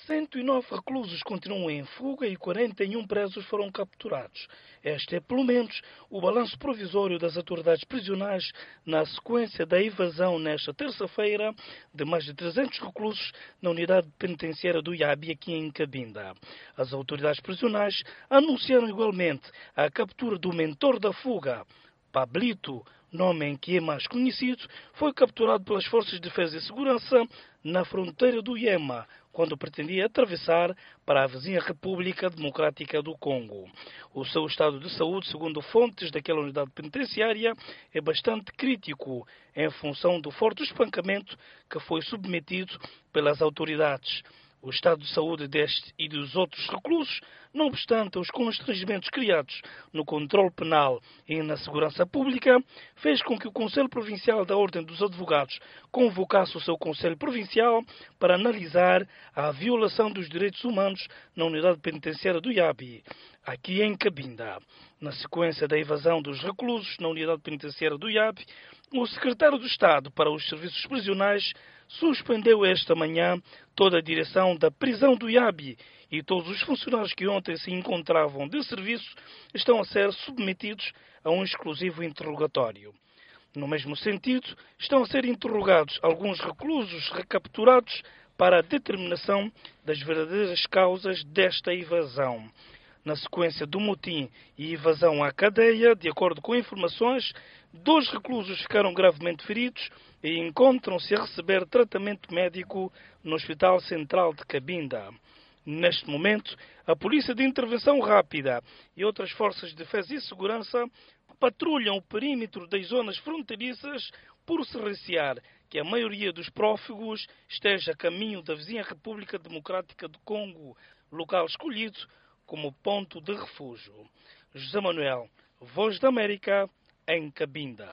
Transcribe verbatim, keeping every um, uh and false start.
cento e nove reclusos continuam em fuga e quarenta e um presos foram capturados. Este é, pelo menos, o balanço provisório das autoridades prisionais na sequência da evasão nesta terça-feira de mais de trezentos reclusos na unidade penitenciária do Iabi, aqui em Cabinda. As autoridades prisionais anunciaram igualmente a captura do mentor da fuga. Pablito, nome em que é mais conhecido, foi capturado pelas Forças de Defesa e Segurança na fronteira do Iema, quando pretendia atravessar para a vizinha República Democrática do Congo. O seu estado de saúde, segundo fontes daquela unidade penitenciária, é bastante crítico, em função do forte espancamento que foi submetido pelas autoridades. O estado de saúde deste e dos outros reclusos, não obstante os constrangimentos criados no controle penal e na segurança pública, fez com que o Conselho Provincial da Ordem dos Advogados convocasse o seu Conselho Provincial para analisar a violação dos direitos humanos na unidade penitenciária do Iabi, aqui em Cabinda. Na sequência da evasão dos reclusos na unidade penitenciária do Iabi, o secretário do Estado para os Serviços Prisionais suspendeu esta manhã toda a direção da prisão do Iabi e todos os funcionários que ontem se encontravam de serviço estão a ser submetidos a um exclusivo interrogatório. No mesmo sentido, estão a ser interrogados alguns reclusos recapturados para a determinação das verdadeiras causas desta evasão. Na sequência do motim e evasão à cadeia, de acordo com informações, dois reclusos ficaram gravemente feridos e encontram-se a receber tratamento médico no Hospital Central de Cabinda. Neste momento, a Polícia de Intervenção Rápida e outras forças de defesa e segurança patrulham o perímetro das zonas fronteiriças por se recear que a maioria dos prófugos esteja a caminho da vizinha República Democrática do Congo, local escolhido como ponto de refúgio. José Manuel, Voz da América, em Cabinda.